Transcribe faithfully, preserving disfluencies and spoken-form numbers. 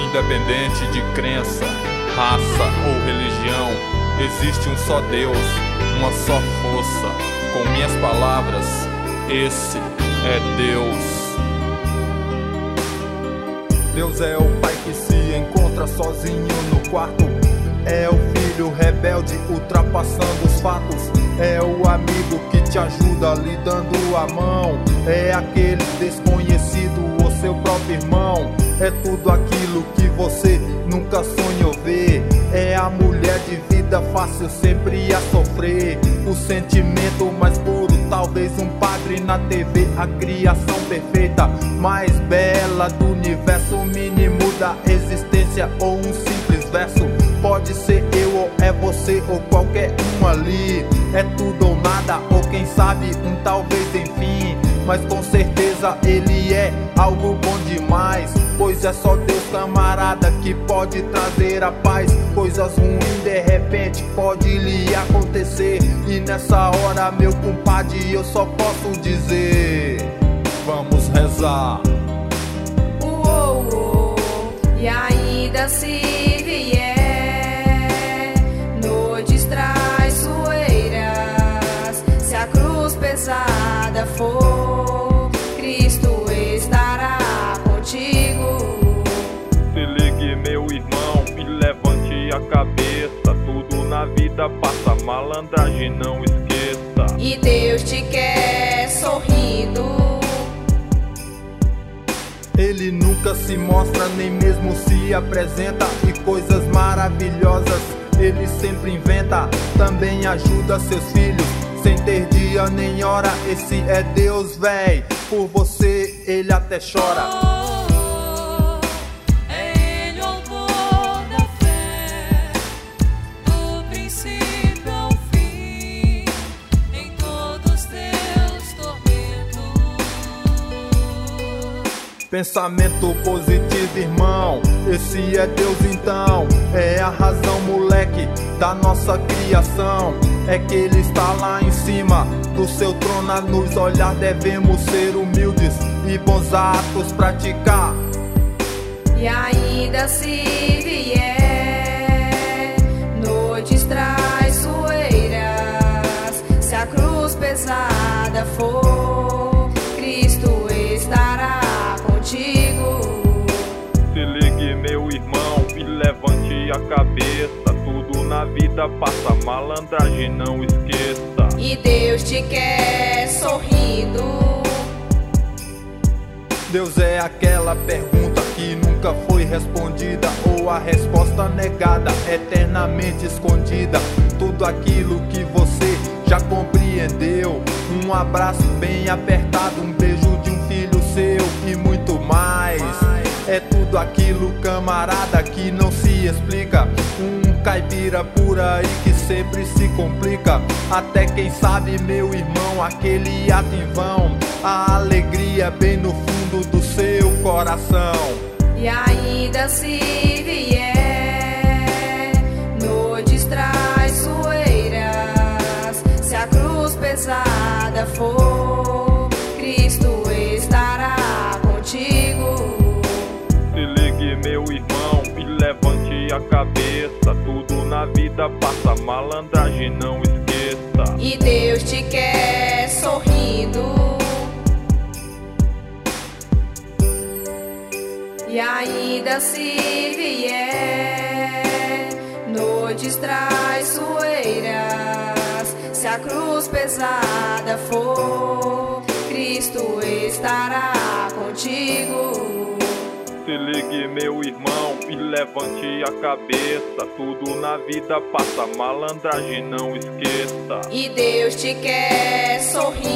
Independente de crença, raça ou religião, existe um só Deus, uma só força. Com minhas palavras, esse é Deus. Deus é o pai que se encontra sozinho no quarto. É o filho rebelde ultrapassando os fatos. É o amigo que te ajuda lhe dando a mão. É aquele desconhecido ou seu próprio irmão. É tudo aquilo que você nunca sonhou ver. É a mulher de vida fácil sempre a sofrer. O sentimento mais puro, talvez um padre na T V. A criação perfeita, mais bela do universo. O mínimo da existência ou um simples verso. Pode ser eu ou é você ou qualquer um ali. É tudo ou nada ou quem sabe um talvez enfim. Mas com certeza ele é algo bom demais. Pois é só Deus, camarada, que pode trazer a paz. Coisas ruins de repente pode lhe acontecer. E nessa hora, meu compadre, eu só posso dizer: vamos rezar. Uou, uou, e ainda se vier noites traiçoeiras, se a cruz pesada for, Cristo estará contigo. Se ligue, meu irmão, e levante a cabeça. Tudo na vida passa, malandragem não esqueça. E Deus te quer sorrindo. Ele nunca se mostra, nem mesmo se apresenta. E coisas maravilhosas ele sempre inventa. Também ajuda seus filhos sem ter dia nem hora. Esse é Deus, véi. Por você ele até chora. Pensamento positivo, irmão, esse é Deus então. É a razão, moleque, da nossa criação. É que Ele está lá em cima do seu trono a nos olhar. Devemos ser humildes e bons atos praticar. E ainda se vier noites traiçoeiras, se a cruz pesada for, Cristo estará contigo. Se ligue, meu irmão, e levante a cabeça. Tudo na vida passa, malandragem não esqueça. E Deus te quer sorrindo. Deus é aquela pergunta que nunca foi respondida, ou a resposta negada, eternamente escondida. Tudo aquilo que você já compreendeu. Um abraço bem apertado, um beijo de um filho seu e muito mais. É tudo aquilo, camarada, que não se explica. Um caipira por aí que sempre se complica. Até quem sabe, meu irmão, aquele ato em vão. A alegria bem no fundo do seu coração. E ainda se vier noites traiçoeiras, se a cruz pesada for, Cristo estará contigo. Se ligue, meu irmão, e levante a cabeça. Tudo na vida passa, malandragem não esqueça. E Deus te quer sorrindo. E ainda se vier noites traiçoeiras, se a cruz pesada for, Cristo estará contigo. Se ligue, meu irmão, e levante a cabeça. Tudo na vida passa, malandragem não esqueça. E Deus te quer sorrindo.